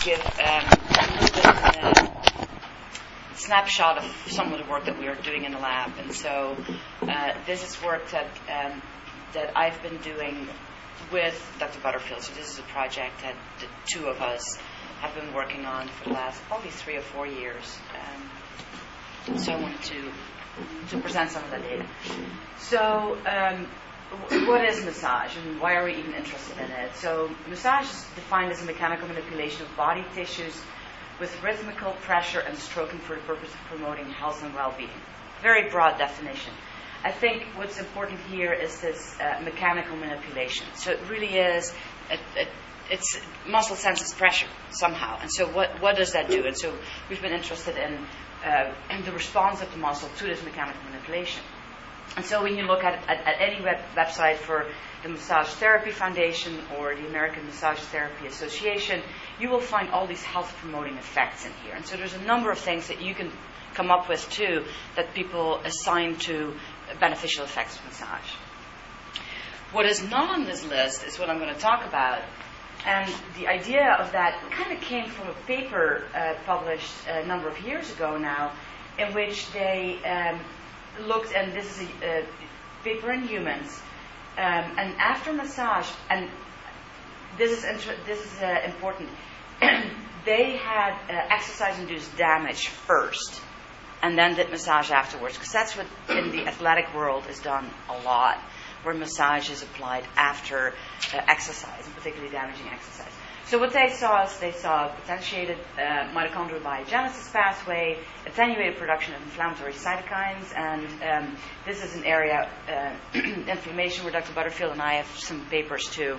give a little bit of a snapshot of some of the work that we are doing in the lab. And so this is work that I've been doing with Dr. Butterfield. So this is a project that the two of us have been working on for the last probably 3 or 4 years. So I wanted to present some of the data. So what is massage and why are we even interested in it? So massage is defined as a mechanical manipulation of body tissues with rhythmical pressure and stroking for the purpose of promoting health and well-being. Very broad definition. I think what's important here is this mechanical manipulation. So it really is, it's muscle senses pressure somehow. And so what does that do? And so we've been interested in the response of the muscle to this mechanical manipulation. And so when you look at any website for the Massage Therapy Foundation or the American Massage Therapy Association, you will find all these health-promoting effects in here. And so there's a number of things that you can come up with, too, that people assign to beneficial effects of massage. What is not on this list is what I'm going to talk about. And the idea of that kind of came from a paper published a number of years ago now, in which they looked, and this is a paper in humans, and after massage, and this is important, they had exercise-induced damage first, and then did massage afterwards, because that's what in the athletic world is done a lot, where massage is applied after exercise, and particularly damaging exercise. So what they saw is they saw potentiated mitochondrial biogenesis pathway, attenuated production of inflammatory cytokines, and this is an area, inflammation, where Dr. Butterfield and I have some papers too.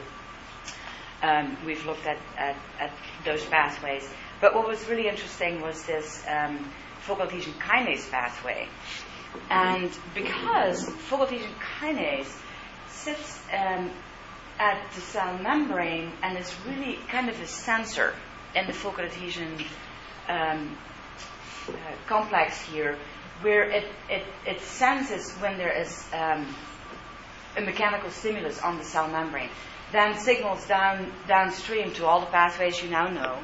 We've looked at those pathways. But what was really interesting was this focal adhesion kinase pathway. And because focal adhesion kinase sits at the cell membrane and is really kind of a sensor in the focal adhesion complex here, where it senses when there is a mechanical stimulus on the cell membrane, then signals downstream to all the pathways you now know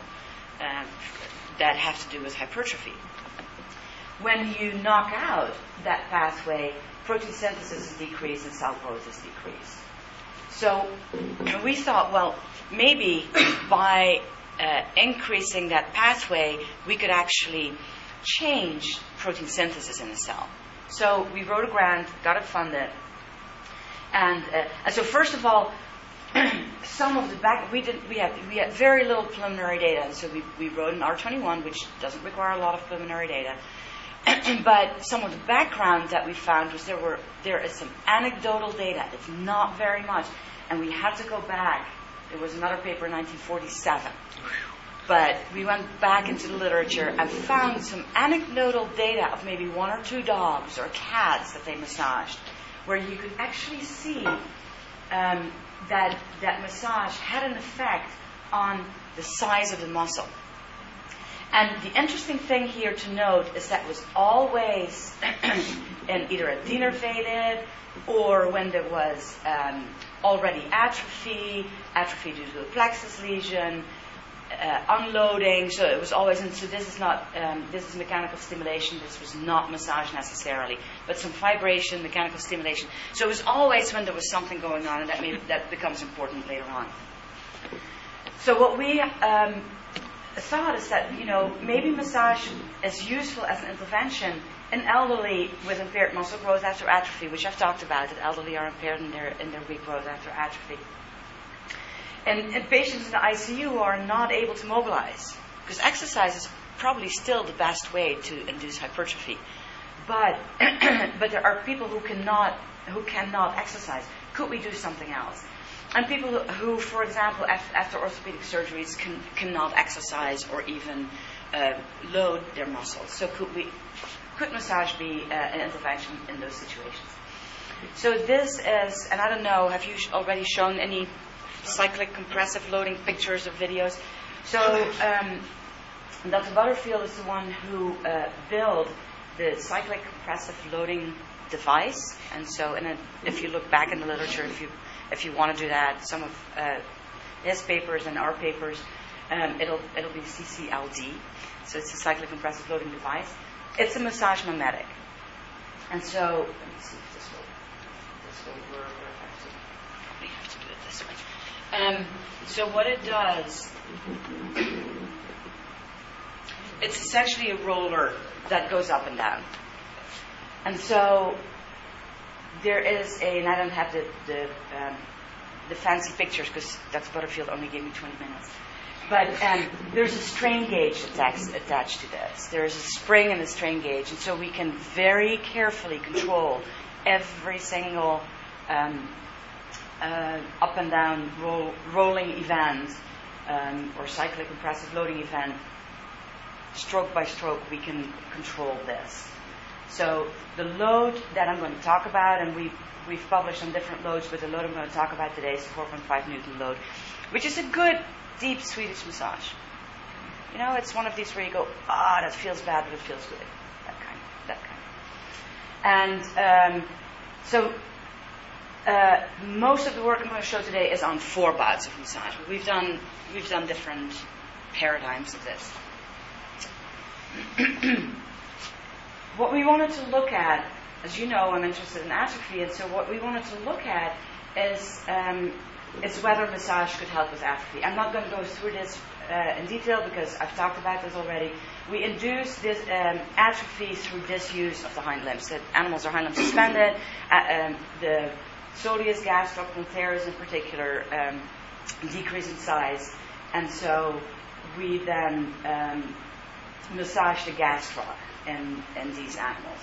that have to do with hypertrophy. When you knock out that pathway, protein synthesis is decreased and cell growth is decreased. So we thought, well, maybe by increasing that pathway, we could actually change protein synthesis in the cell. So we wrote a grant, got it funded, and so first of all, some of the we had very little preliminary data, and so we wrote an R21, which doesn't require a lot of preliminary data. But some of the background that we found was there is some anecdotal data. It's not very much. And we had to go back. There was another paper in 1947. But we went back into the literature and found some anecdotal data of maybe 1 or 2 dogs or cats that they massaged, where you could actually see that massage had an effect on the size of the muscle. And the interesting thing here to note is that was always in either a denervated or when there was already atrophy due to a plexus lesion, unloading. So it was always, and so this is not, this is mechanical stimulation. This was not massage necessarily, but some vibration, mechanical stimulation. So it was always when there was something going on, and that becomes important later on. So what we thought is that, maybe massage is useful as an intervention in elderly with impaired muscle growth after atrophy, which I've talked about, that elderly are impaired in their weak growth after atrophy. And patients in the ICU are not able to mobilize, because exercise is probably still the best way to induce hypertrophy. But there are people who cannot exercise. Could we do something else? And people who, for example, after orthopedic surgeries cannot exercise or even load their muscles. So could massage be an intervention in those situations? So this is, and I don't know, have you already shown any cyclic compressive loading pictures or videos? So Dr. Butterfield is the one who built the cyclic compressive loading device. And so if you look back in the literature, if you want to do that, some of his papers and our papers, it'll be CCLD, so it's a cyclic compressive loading device. It's a massage mimetic, and so let me see if this will work. Or probably have to do it this way. So what it does, it's essentially a roller that goes up and down, and so there is and I don't have the fancy pictures because Dr. Butterfield only gave me 20 minutes. But there's a strain gauge attached to this. There's a spring and a strain gauge, and so we can very carefully control every single up and down rolling event or cyclic compressive loading event. Stroke by stroke, we can control this. So the load that I'm going to talk about, and we've published on different loads, but the load I'm going to talk about today is the 4.5 Newton load, which is a good, deep Swedish massage. You know, it's one of these where you go, that feels bad, but it feels good. That kind. And so most of the work I'm going to show today is on 4 bouts of massage. But we've done different paradigms of this. What we wanted to look at, as you know, I'm interested in atrophy, and so what we wanted to look at is whether massage could help with atrophy. I'm not going to go through this in detail because I've talked about this already. We induce this atrophy through disuse of the hind limbs. The animals are hind limb suspended. The soleus gastroplantaris in particular decrease in size, and so we then massage the gastroc in these animals.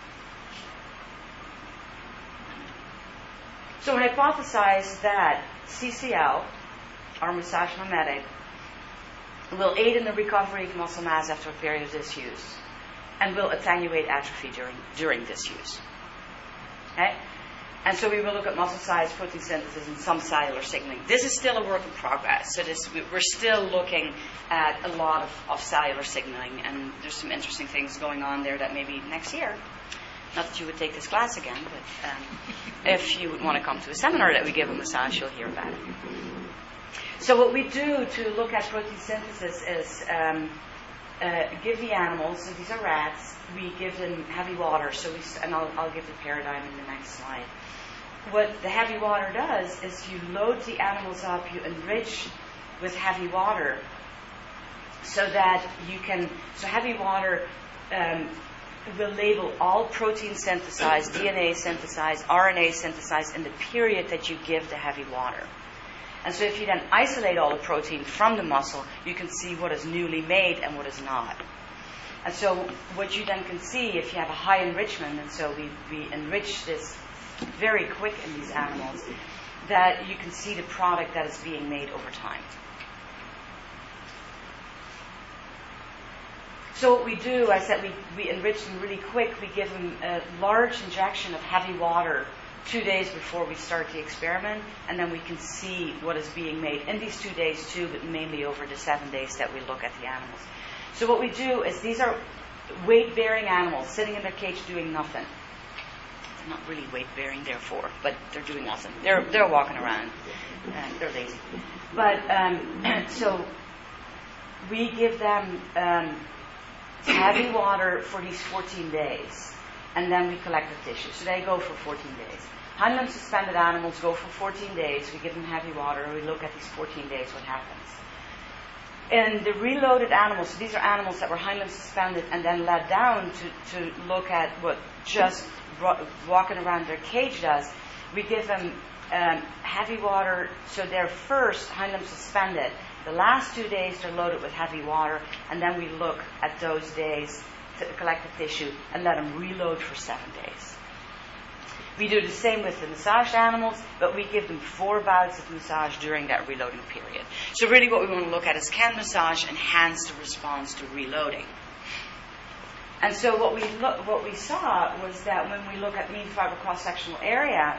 So we hypothesized that CCL, our massage mimetic, will aid in the recovery of muscle mass after a period of disuse and will attenuate atrophy during disuse. Okay? And so we will look at muscle size, protein synthesis, and some cellular signaling. This is still a work in progress. So we're still looking at a lot of cellular signaling, and there's some interesting things going on there that maybe next year, not that you would take this class again, but if you would want to come to a seminar that we give a massage, you'll hear about it. So what we do to look at protein synthesis is give the animals, and these are rats, we give them heavy water. And I'll give the paradigm in the next slide. What the heavy water does is you load the animals up, you enrich with heavy water so that you can, so heavy water will label all protein synthesized, DNA synthesized, RNA synthesized in the period that you give the heavy water. And so if you then isolate all the protein from the muscle, you can see what is newly made and what is not. And so what you then can see if you have a high enrichment, and so we enrich this very quick in these animals, that you can see the product that is being made over time. So what we do, I said we enrich them really quick. We give them a large injection of heavy water 2 days before we start the experiment, and then we can see what is being made in these 2 days too, but mainly over the 7 days that we look at the animals. So what we do is these are weight-bearing animals sitting in their cage doing nothing. They're not really weight-bearing, therefore, but they're doing nothing. They're walking around. They're lazy. But so we give them heavy water for these 14 days, and then we collect the tissue. So they go for 14 days. Hind limb suspended animals go for 14 days. We give them heavy water. We look at these 14 days, what happens. And the reloaded animals, so these are animals that were hind limb suspended and then let down to look at what just walking around their cage does. We give them heavy water, so they're first hind limb suspended. The last 2 days they're loaded with heavy water, and then we look at those days to collect the tissue and let them reload for 7 days. We do the same with the massaged animals, but we give them 4 bouts of massage during that reloading period. So really what we want to look at is, can massage enhance the response to reloading? And so what we saw was that when we look at mean fiber cross-sectional area,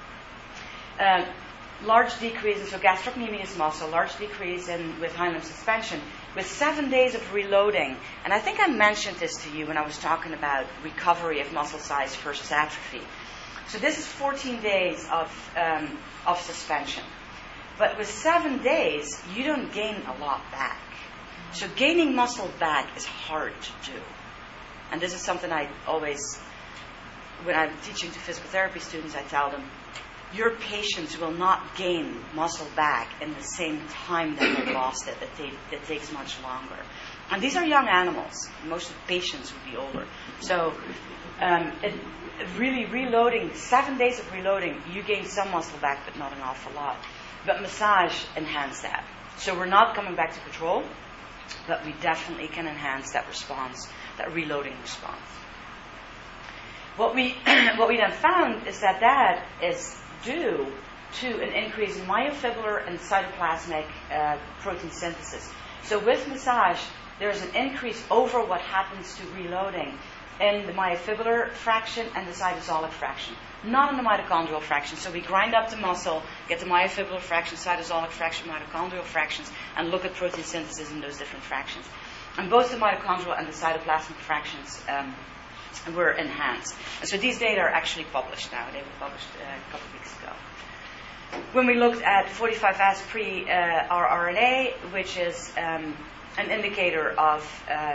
large decrease in, so gastrocnemius muscle, large decrease in with hind limb suspension, with 7 days of reloading. And I think I mentioned this to you when I was talking about recovery of muscle size versus atrophy. So this is 14 days of suspension. But with 7 days, you don't gain a lot back. So gaining muscle back is hard to do. And this is something I always, when I'm teaching to physical therapy students, I tell them, your patients will not gain muscle back in the same time that they lost it. It takes much longer. And these are young animals. Most of the patients would be older. So really reloading, 7 days of reloading, you gain some muscle back, but not an awful lot. But massage enhances that. So we're not coming back to control, but we definitely can enhance that response, that reloading response. What we then found is that is due to an increase in myofibrillar and cytoplasmic protein synthesis. So with massage, there's an increase over what happens to reloading in the myofibrillar fraction and the cytosolic fraction, not in the mitochondrial fraction. So we grind up the muscle, get the myofibrillar fraction, cytosolic fraction, mitochondrial fractions, and look at protein synthesis in those different fractions. And both the mitochondrial and the cytoplasmic fractions were enhanced. And so these data are actually published now. They were published a couple of weeks ago. When we looked at 45S pre-rRNA, which is an indicator of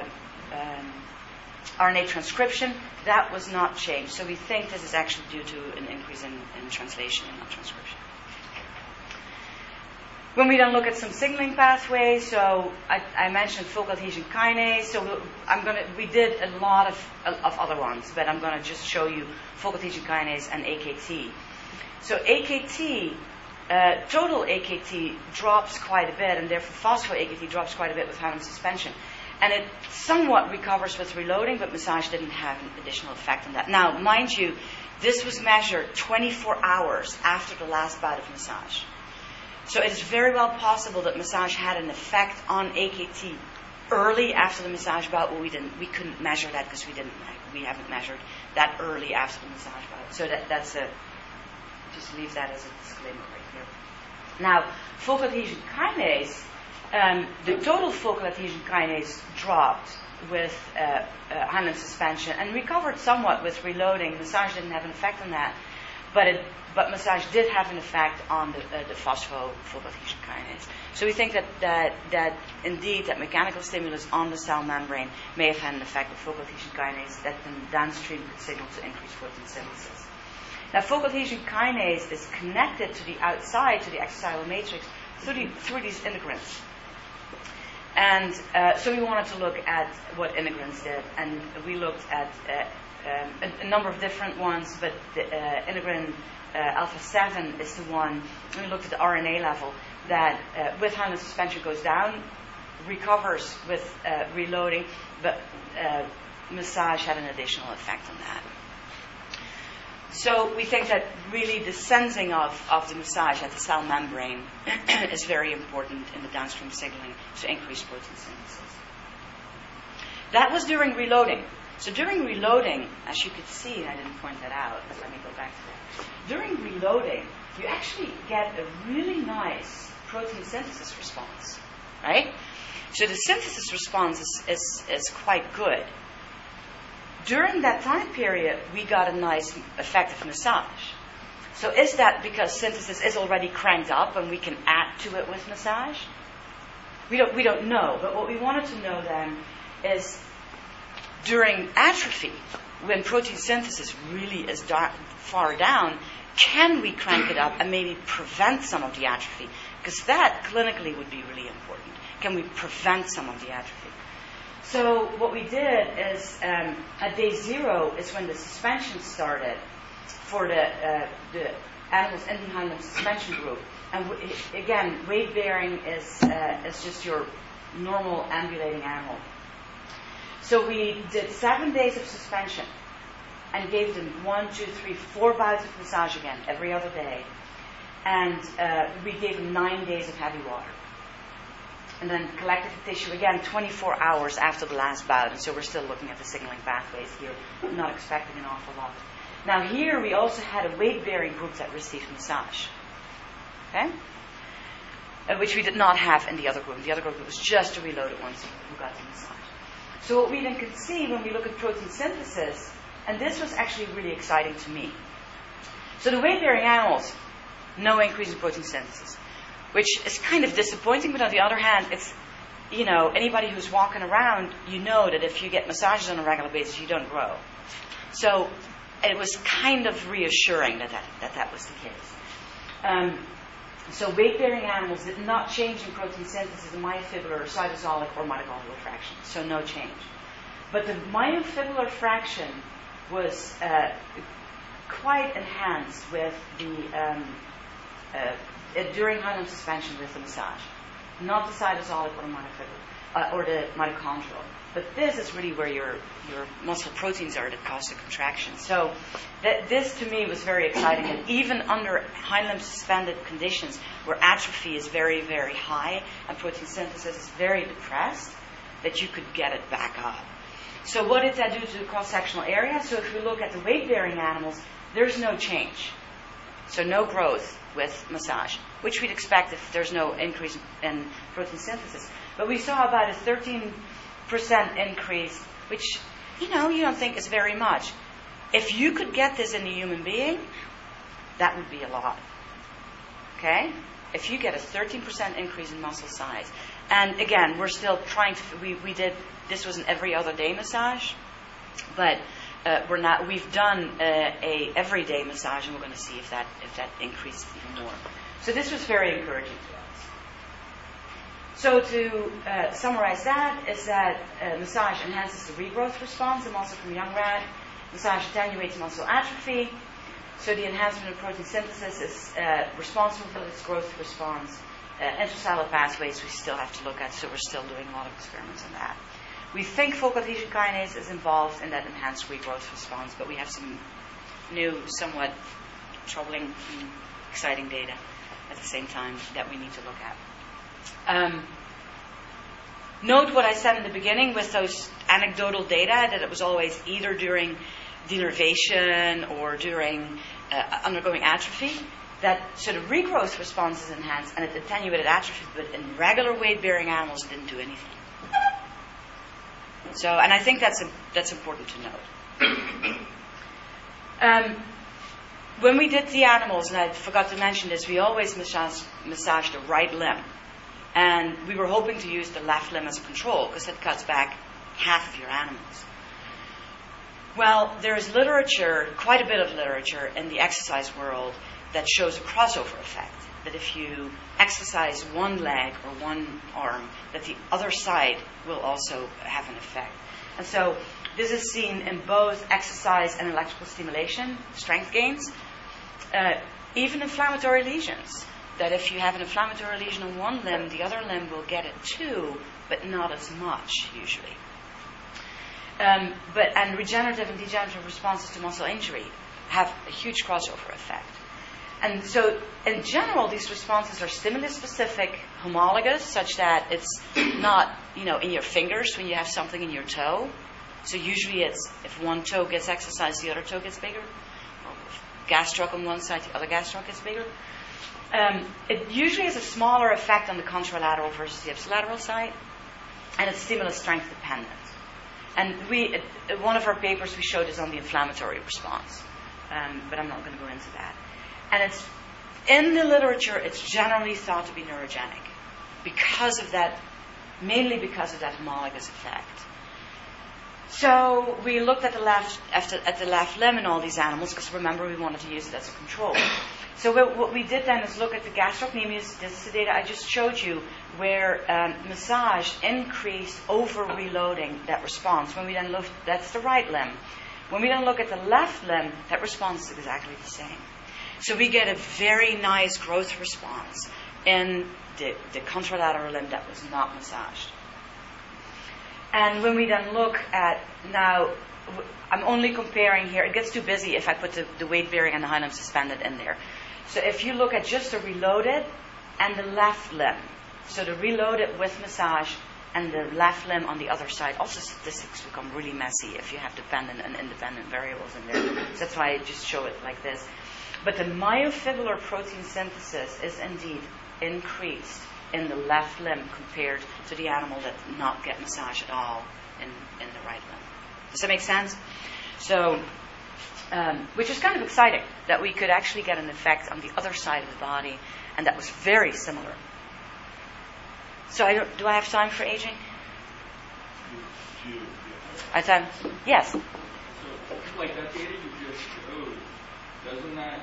RNA transcription, that was not changed. So we think this is actually due to an increase in translation and not transcription. When we then look at some signaling pathways, so I mentioned focal adhesion kinase. So we did a lot of other ones, but I'm going to just show you focal adhesion kinase and AKT. So AKT, total AKT drops quite a bit, and therefore phospho-AKT drops quite a bit with Hahnemann suspension. And it somewhat recovers with reloading, but massage didn't have an additional effect on that. Now, mind you, this was measured 24 hours after the last bout of massage. So it is very well possible that massage had an effect on AKT early after the massage bout, but we couldn't measure that because we haven't measured that early after the massage bout. So that's just leave that as a disclaimer right here. Now, focal adhesion kinase, the total focal adhesion kinase dropped with Hahnemann suspension and recovered somewhat with reloading. Massage didn't have an effect on that, but massage did have an effect on the focal adhesion kinase. So we think that indeed that mechanical stimulus on the cell membrane may have had an effect with focal adhesion kinase that then downstream could signal to increase protein synthesis. Now, focal adhesion kinase is connected to the outside, to the extracellular matrix, through these integrins. And so we wanted to look at what integrins did, and we looked at a number of different ones, but the integrin alpha 7 is the one, and we looked at the RNA level, that with Hahnemann suspension goes down, recovers with reloading, but massage had an additional effect on that. So we think that really the sensing of the massage at the cell membrane is very important in the downstream signaling to increase protein synthesis. That was during reloading. So during reloading, as you could see, and I didn't point that out, but let me go back to that. During reloading, you actually get a really nice protein synthesis response, right? So the synthesis response is quite good. During that time period, we got a nice effective massage. So is that because synthesis is already cranked up and we can add to it with massage? We don't know. But what we wanted to know then is during atrophy, when protein synthesis really is far down, can we crank it up and maybe prevent some of the atrophy? Because that clinically would be really important. Can we prevent some of the atrophy? So what we did is at day 0 is when the suspension started for the animals in the Hahnemann suspension group. And again, weight bearing is just your normal ambulating animal. So we did 7 days of suspension and gave them 1, 2, 3, 4 bouts of massage again every other day. And we gave them 9 days of heavy water. And then collected the tissue again 24 hours after the last bout. And so we're still looking at the signaling pathways here. I'm not expecting an awful lot. Now here we also had a weight-bearing group that received massage. Okay? Which we did not have in the other group. The other group was just the reloaded ones who got the massage. So what we then can see when we look at protein synthesis, and this was actually really exciting to me. So the weight-bearing animals, no increase in protein synthesis. which is kind of disappointing, but on the other hand, it's, anybody who's walking around, that if you get massages on a regular basis, you don't grow. So it was kind of reassuring that was the case. So weight-bearing animals did not change in protein synthesis in myofibrillar, cytosolic, or mitochondrial fraction. So no change. But the myofibrillar fraction was quite enhanced with during Highland suspension with the massage. Not the cytosolic or the myofibrillar, or the mitochondrial. But this is really where your muscle proteins are that cause the contraction. So this to me was very exciting. And even under Highland suspended conditions where atrophy is very, very high and protein synthesis is very depressed, that you could get it back up. So what did that do to the cross-sectional area? So if we look at the weight-bearing animals, there's no change. So no growth with massage, which we'd expect if there's no increase in protein synthesis. But we saw about a 13% increase, which, you don't think is very much. If you could get this in a human being, that would be a lot. Okay? If you get a 13% increase in muscle size. And again, we're still trying to, we did, this was an every other day massage, but we've done a everyday massage, and we're going to see if that increases even more. So this was very encouraging to us. So to summarize that, is that massage enhances the regrowth response in muscle from young rat. Massage attenuates muscle atrophy. So the enhancement of protein synthesis is responsible for this growth response. Intracellular pathways we still have to look at, so we're still doing a lot of experiments on that. We think focal adhesion kinase is involved in that enhanced regrowth response, but we have some new, somewhat troubling and exciting data at the same time that we need to look at. Note what I said in the beginning with those anecdotal data, that it was always either during denervation or during undergoing atrophy, that sort of regrowth response is enhanced and it attenuated atrophy, but in regular weight-bearing animals it didn't do anything. So, and I think that's important to note. When we did the animals, and I forgot to mention this, we always massaged the right limb. And we were hoping to use the left limb as a control, because it cuts back half of your animals. Well, there's literature, quite a bit of literature in the exercise world that shows a crossover effect. That if you exercise one leg or one arm, that the other side will also have an effect. And so this is seen in both exercise and electrical stimulation, strength gains, even inflammatory lesions. That if you have an inflammatory lesion on one limb, the other limb will get it too, but not as much usually. And regenerative and degenerative responses to muscle injury have a huge crossover effect. And so, in general, these responses are stimulus-specific, homologous, such that it's not, in your fingers when you have something in your toe. So usually it's, if one toe gets exercised, the other toe gets bigger. Or if gastroc on one side, the other gastroc gets bigger. It usually has a smaller effect on the contralateral versus the ipsilateral side. And it's stimulus strength dependent. And one of our papers we showed is on the inflammatory response. But I'm not going to go into that. And it's in the literature, it's generally thought to be neurogenic because of that, mainly because of that homologous effect. So we looked at the left limb in all these animals, because remember we wanted to use it as a control. So what we did then is look at the gastrocnemius. This is the data I just showed you, where massage increased over reloading that response. When we then looked, that's the right limb. When we then look at the left limb, that response is exactly the same. So we get a very nice growth response in the contralateral limb that was not massaged. And when we then look at, now, I'm only comparing here, it gets too busy if I put the weight bearing and the high limb suspended in there. So if you look at just the reloaded and the left limb, so the reloaded with massage and the left limb on the other side, also statistics become really messy if you have dependent and independent variables in there. So that's why I just show it like this. But the myofibrillar protein synthesis is indeed increased in the left limb compared to the animal that did not get massage at all in the right limb. Does that make sense? So, which is kind of exciting, that we could actually get an effect on the other side of the body and that was very similar. So do I have time for aging? I thought, yes. So, like that data you just showed, doesn't that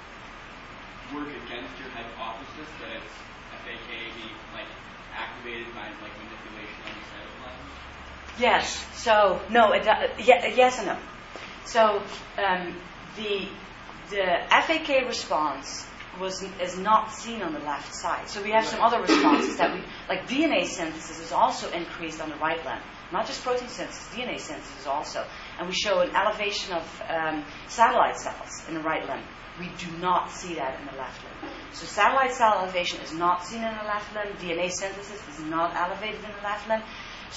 work against your hypothesis that it's FAK being like activated by like manipulation on the cytoplasm? Yes. So no. Yes and no. So the FAK response is not seen on the left side. So we have some other responses that like DNA synthesis is also increased on the right limb. Not just protein synthesis, DNA synthesis also. And we show an elevation of satellite cells in the right limb. We do not see that in the left limb. So satellite cell elevation is not seen in the left limb. DNA synthesis is not elevated in the left limb.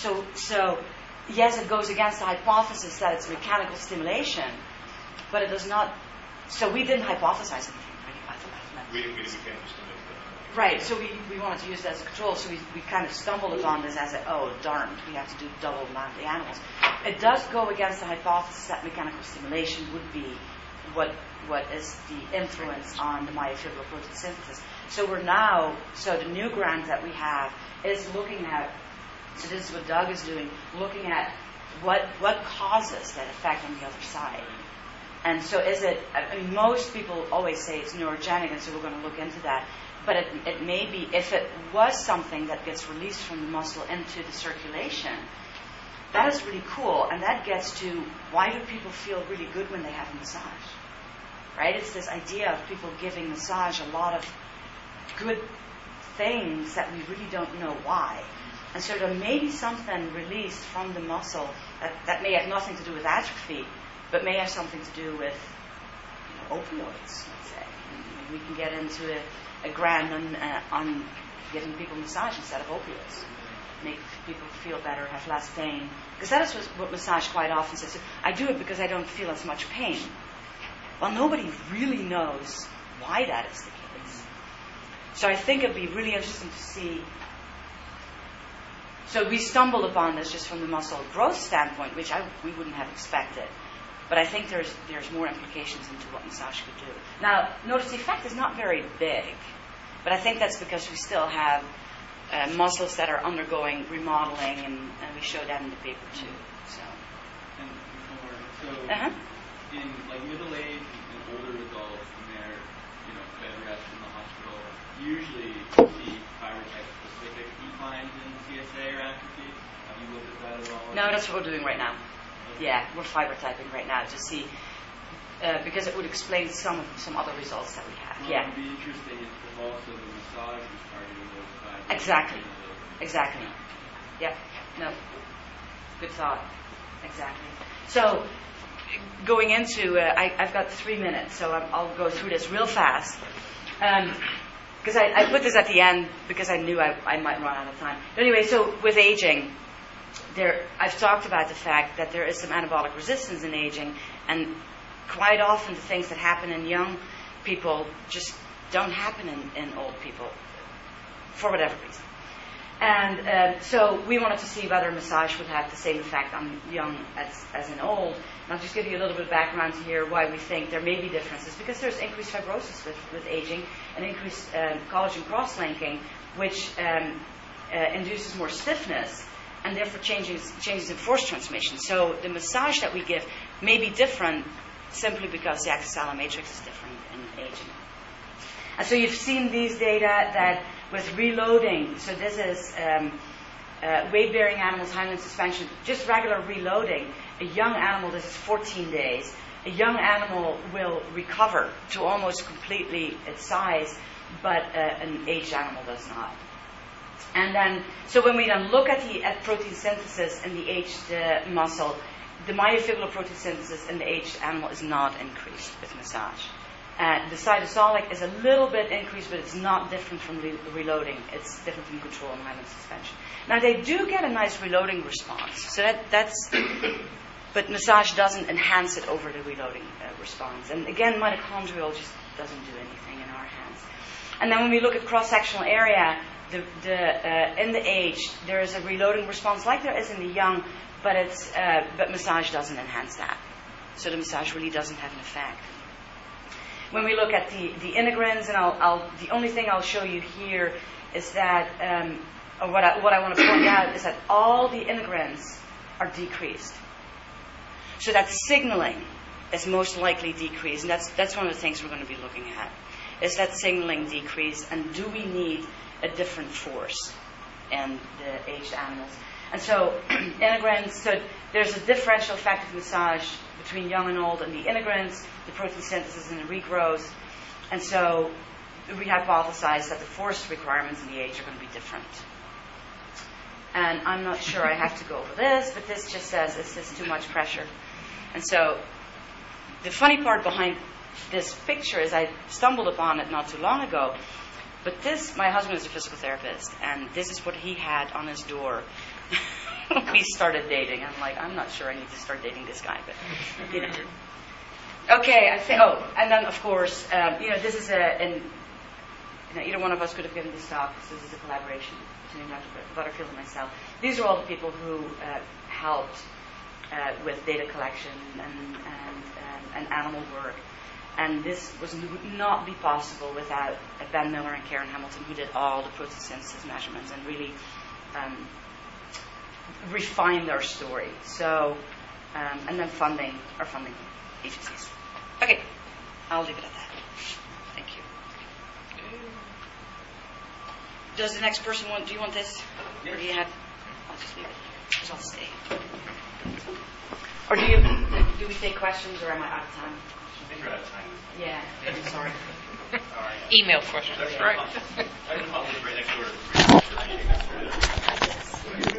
So yes, it goes against the hypothesis that it's mechanical stimulation, but it does not. So we didn't hypothesize anything really about the left limb. We didn't get mechanical stimulation. Right, so we wanted to use it as a control, so we kind of stumbled upon this as darn, we have to do double the amount of the animals. It does go against the hypothesis that mechanical stimulation would be what is the influence on the myofibrillar protein synthesis. So the new grant that we have is looking at, so this is what Doug is doing, looking at what causes that effect on the other side. And so most people always say it's neurogenic, and so we're going to look into that. But it may be, if it was something that gets released from the muscle into the circulation, that is really cool. And that gets to, why do people feel really good when they have a massage? Right? It's this idea of people giving massage a lot of good things that we really don't know why. And so there may be something released from the muscle that may have nothing to do with atrophy, but may have something to do with opioids, let's say. And we can get into a grant on giving people massage instead of opioids. Make people feel better, have less pain. Because that is what massage quite often says. I do it because I don't feel as much pain. Well, nobody really knows why that is the case. So I think it'd be really interesting to see. So we stumbled upon this just from the muscle growth standpoint, which we wouldn't have expected. But I think there's more implications into what massage could do. Now, notice the effect is not very big, but I think that's because we still have muscles that are undergoing remodeling, and we show that in the paper too. So. In like middle age and older adults, when they're bed rest in the hospital, usually see fibrotype specific declines in CSA or atrophy. Have you looked at that at all? No, that's what we're doing right now. Yeah, we're fiber typing right now to see, because it would explain some other results that we have. Well, yeah. It would be interesting if also the massage was targeting those fibers. Exactly. Yep. No. Good thought. Exactly. So, going into, I've got 3 minutes, so I'll go through this real fast. Because I put this at the end because I knew I might run out of time. But anyway, so with aging, I've talked about the fact that there is some anabolic resistance in aging, and quite often the things that happen in young people just don't happen in old people for whatever reason. And so we wanted to see whether massage would have the same effect on young as in old. And I'll just give you a little bit of background here why we think there may be differences. Because there's increased fibrosis with aging and increased collagen cross-linking, which induces more stiffness and therefore changes in force transmission. So the massage that we give may be different simply because the extracellular matrix is different in aging. And so you've seen these data that with reloading, so this is weight-bearing animals, Heinlein suspension, just regular reloading. A young animal, this is 14 days, a young animal will recover to almost completely its size, but an aged animal does not. And then, so when we then look at protein synthesis in the aged muscle, the myofibrillar protein synthesis in the aged animal is not increased with massage. The cytosolic is a little bit increased, but it's not different from reloading. It's different from control and Heinlein suspension. Now, they do get a nice reloading response. So but massage doesn't enhance it over the reloading response. And again, mitochondrial just doesn't do anything in our hands. And then when we look at cross-sectional area, in the aged, there is a reloading response like there is in the young, but massage doesn't enhance that. So the massage really doesn't have an effect. when we look at the integrins, and the only thing I'll show you here is that, or what I want to point out is that all the integrins are decreased. So that signaling is most likely decreased, and that's one of the things we're going to be looking at. Is that signaling decreased, and do we need a different force in the aged animals? And so integrins, so there's a differential effect of massage between young and old, and the integrins, the protein synthesis and the regrowth. And so we hypothesize that the force requirements in the age are going to be different. And I'm not sure I have to go over this, but this just says it's just too much pressure. And so the funny part behind this picture is I stumbled upon it not too long ago. But this, my husband is a physical therapist, and this is what he had on his door when we started dating. I'm like, I'm not sure I need to start dating this guy, but, you know. Okay, and then, of course, this is either one of us could have given this talk, because this is a collaboration between Dr. Butterfield and myself. These are all the people who helped with data collection and animal work. And this would not be possible without Ben Miller and Karen Hamilton, who did all the protein synthesis measurements and really refined our story. So, and then funding agencies. Okay, I'll leave it at that. Thank you. Does the next person do you want this? Or do you have, I'll just leave it here, because I'll stay. Or do we take questions, or am I out of time? I think you're out of time. Yeah, I'm sorry. All right. Email questions. That's right. I can probably right next door to the meeting.